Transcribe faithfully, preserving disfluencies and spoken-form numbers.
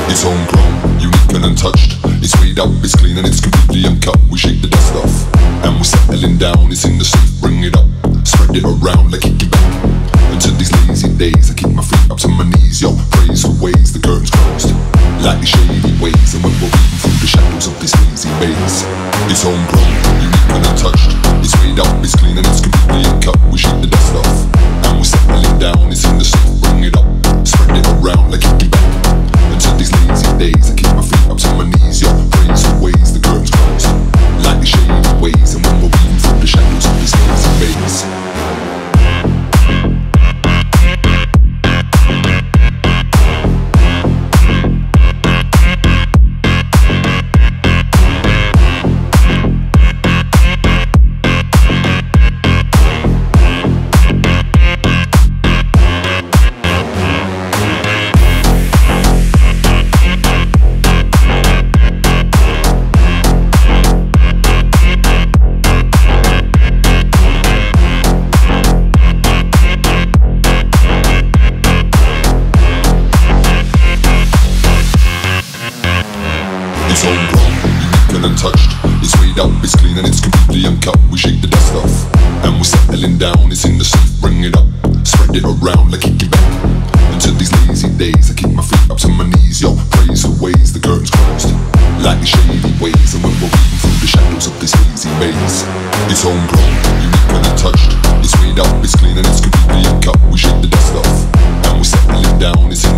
It's homegrown, unique and untouched. It's weighed up, it's clean and it's completely uncut. We shake the dust off and we're settling down. It's in the safe, bring it up, spread it around like kick it back. Until these lazy days, I keep my feet up to my knees. Yo, praise for ways the curtains closed, like the shady ways. And when we're reading through the shadows of this lazy maze, it's homegrown, unique and untouched. It's weighed up, it's clean and it's completely uncut. We shake the dust off and we're settling down. It's in the safe, bring it up, spread it around like kick it back. Until these lazy days, I keep my feet up to my knees. Yo, praise for ways the curtains closed, like the shady ways. And when we're reading through the shadows of this lazy maze, it's homegrown, unique and untouched. It's weighed up, it's clean and it's completely uncut. We shake the dust off and we're settling down. It's in the safe, bring it up, spread it around like kick it back. Until these lazy days, I keep my feet up to my knees. Yo, praise for ways the curtains closed, like the shady ways. And when we're reading through the shadows of this lazy maze, it's homegrown, unique and untouched. It's weighed up, it's clean and it's completely uncut. We shake the dust off and we're settling down. It's in